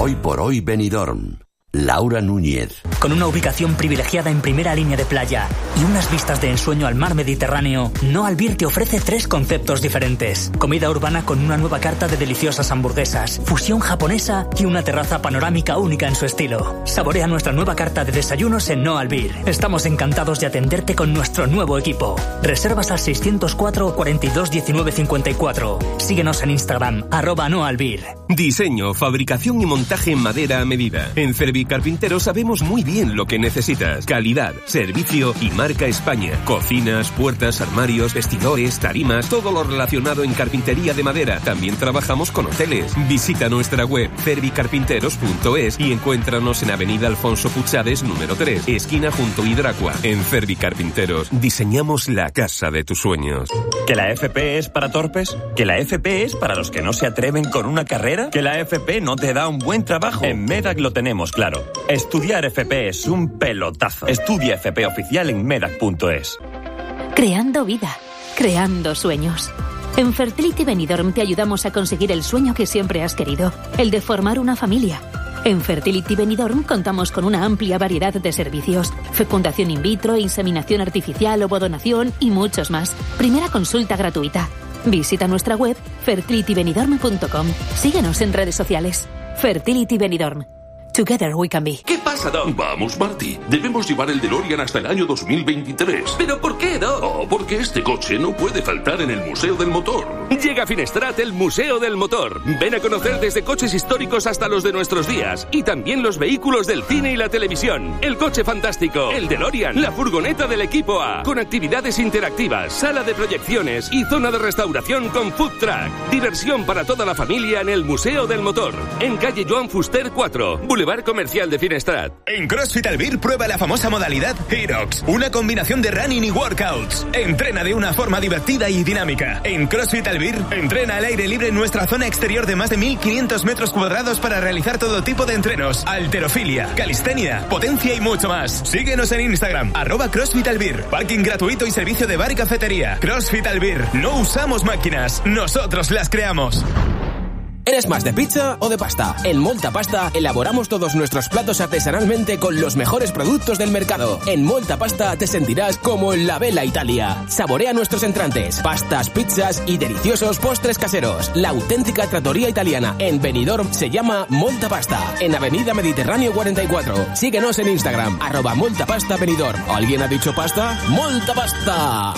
Hoy por hoy Benidorm. Laura Núñez. Con una ubicación privilegiada en primera línea de playa y unas vistas de ensueño al mar Mediterráneo, No Albir te ofrece 3 conceptos diferentes. Comida urbana con una nueva carta de deliciosas hamburguesas, fusión japonesa y una terraza panorámica única en su estilo. Saborea nuestra nueva carta de desayunos en No Albir. Estamos encantados de atenderte con nuestro nuevo equipo. Reservas al 604 42 19 54. Síguenos en Instagram, @NoAlbir. Diseño, fabricación y montaje en madera a medida. En Carpintero sabemos muy bien lo que necesitas. Calidad, servicio y marca España. Cocinas, puertas, armarios, vestidores, tarimas, todo lo relacionado en carpintería de madera. También trabajamos con hoteles. Visita nuestra web cervicarpinteros.es y encuéntranos en Avenida Alfonso Puchades, número 3, esquina junto a Hidracua. En Cervicarpinteros diseñamos la casa de tus sueños. ¿Que la FP es para torpes? ¿Que la FP es para los que no se atreven con una carrera? ¿Que la FP no te da un buen trabajo? En Medac lo tenemos claro. Estudiar FP es un pelotazo. Estudia FP oficial en medac.es. Creando vida, creando sueños. En Fertility Benidorm te ayudamos a conseguir el sueño que siempre has querido, el de formar una familia. En Fertility Benidorm contamos con una amplia variedad de servicios: fecundación in vitro, inseminación artificial, ovodonación y muchos más. Primera consulta gratuita. Visita nuestra web fertilitybenidorm.com. Síguenos en redes sociales. Fertility Benidorm. Together we can be. ¿Qué pasa, Doc? Vamos, Marty. Debemos llevar el DeLorean hasta el año 2023. ¿Pero por qué, Doc? Oh, porque este coche no puede faltar en el Museo del Motor. Llega a Finestrat el Museo del Motor. Ven a conocer desde coches históricos hasta los de nuestros días. Y también los vehículos del cine y la televisión. El coche fantástico, el DeLorean, la furgoneta del equipo A. Con actividades interactivas, sala de proyecciones y zona de restauración con food truck. Diversión para toda la familia en el Museo del Motor. En calle Joan Fuster 4, Boulevard Comercial de Finestrat. En CrossFit Albir prueba la famosa modalidad HEROX, una combinación de running y workouts. Entrena de una forma divertida y dinámica. En CrossFit Albir, entrena al aire libre en nuestra zona exterior de más de 1.500 metros cuadrados para realizar todo tipo de entrenos: halterofilia, calistenia, potencia y mucho más. Síguenos en Instagram, @CrossFit Albir. Parking gratuito y servicio de bar y cafetería. CrossFit Albir. No usamos máquinas, nosotros las creamos. ¿Eres más de pizza o de pasta? En Molta Pasta elaboramos todos nuestros platos artesanalmente con los mejores productos del mercado. En Molta Pasta te sentirás como en la Bella Italia. Saborea nuestros entrantes, pastas, pizzas y deliciosos postres caseros. La auténtica trattoria italiana en Benidorm se llama Molta Pasta, en Avenida Mediterráneo 44. Síguenos en Instagram, @MoltaPasta Benidorm. ¿Alguien ha dicho pasta? ¡Molta Pasta!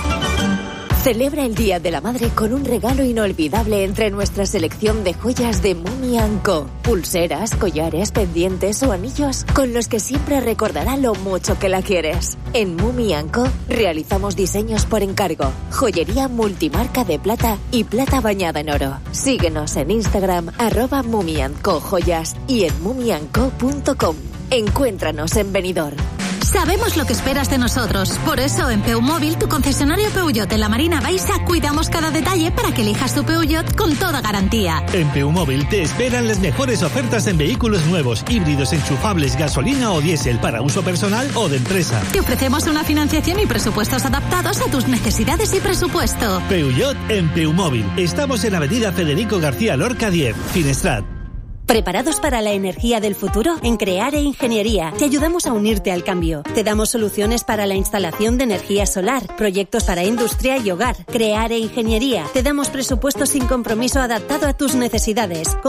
Celebra el Día de la Madre con un regalo inolvidable entre nuestra selección de joyas de Mumi & Co. Pulseras, collares, pendientes o anillos con los que siempre recordará lo mucho que la quieres. En Mumi & Co. realizamos diseños por encargo, joyería multimarca de plata y plata bañada en oro. Síguenos en Instagram, @Mumi & Co Joyas y en mumiandco.com. Encuéntranos en Benidorm. Sabemos lo que esperas de nosotros. Por eso, en Peumóvil, tu concesionario Peugeot en la Marina Baixa, cuidamos cada detalle para que elijas tu Peugeot con toda garantía. En Peumóvil te esperan las mejores ofertas en vehículos nuevos, híbridos enchufables, gasolina o diésel, para uso personal o de empresa. Te ofrecemos una financiación y presupuestos adaptados a tus necesidades y presupuesto. Peugeot en Peumóvil. Estamos en Avenida Federico García Lorca 10, Finestrat. ¿Preparados para la energía del futuro? En Creare Ingeniería te ayudamos a unirte al cambio. Te damos soluciones para la instalación de energía solar, proyectos para industria y hogar. Creare Ingeniería. Te damos presupuestos sin compromiso adaptado a tus necesidades.